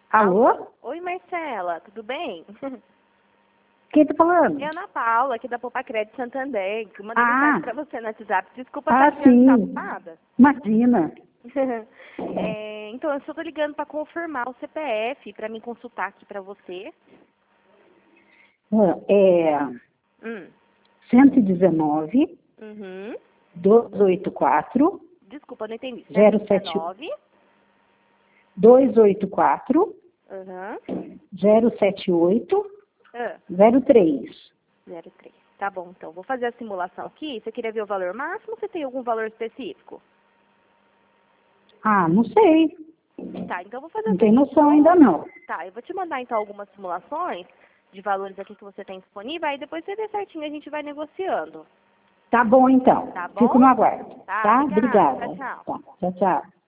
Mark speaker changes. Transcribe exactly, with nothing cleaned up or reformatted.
Speaker 1: Alô?
Speaker 2: Oi, Marcela, tudo bem?
Speaker 1: Quem tá falando?
Speaker 2: É a Ana Paula, aqui da Poupa Crédito Santander, que eu mandei
Speaker 1: Ah.
Speaker 2: mensagem pra você no WhatsApp. Desculpa
Speaker 1: Ah,
Speaker 2: estar ligando, tá
Speaker 1: sim.
Speaker 2: ocupada?
Speaker 1: Imagina.
Speaker 2: É, então, eu só tô ligando para confirmar o C P F, para me consultar aqui para você.
Speaker 1: É
Speaker 2: Hum.
Speaker 1: cento e dezenove,
Speaker 2: Uhum.
Speaker 1: duzentos e oitenta e quatro,
Speaker 2: Desculpa, não entendi.
Speaker 1: zero sete,
Speaker 2: nove.
Speaker 1: duzentos e oitenta e quatro,
Speaker 2: Uhum.
Speaker 1: zero sete oito,
Speaker 2: Ah,
Speaker 1: zero três.
Speaker 2: zero três. Tá bom, então. Vou fazer a simulação aqui. Você queria ver o valor máximo ou você tem algum valor específico?
Speaker 1: Ah, não sei.
Speaker 2: Tá, então eu vou fazer
Speaker 1: Não
Speaker 2: a
Speaker 1: tem
Speaker 2: simulação.
Speaker 1: noção ainda não.
Speaker 2: Tá, eu vou te mandar então algumas simulações de valores aqui que você tem disponível, aí depois você vê certinho, a gente vai negociando.
Speaker 1: Tá bom, então.
Speaker 2: Tá bom?
Speaker 1: Fico no aguardo.
Speaker 2: Tá,
Speaker 1: Tá?
Speaker 2: obrigada.
Speaker 1: Obrigada.
Speaker 2: Tchau, tchau.
Speaker 1: Tá. Tchau, tchau.